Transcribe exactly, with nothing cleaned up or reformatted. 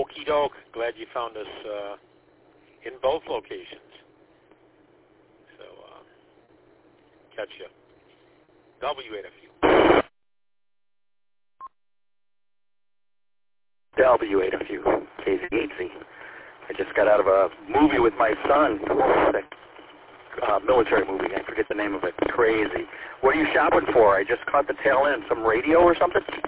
Okie doke. Glad you found us uh, in both locations. So, uh, catch you. W eight F U. W eight F U, K Z eight Z. I just got out of a movie with my son, uh, military movie. I forget the name of it. Crazy. What are you shopping for? I just caught the tail end. Some radio or something?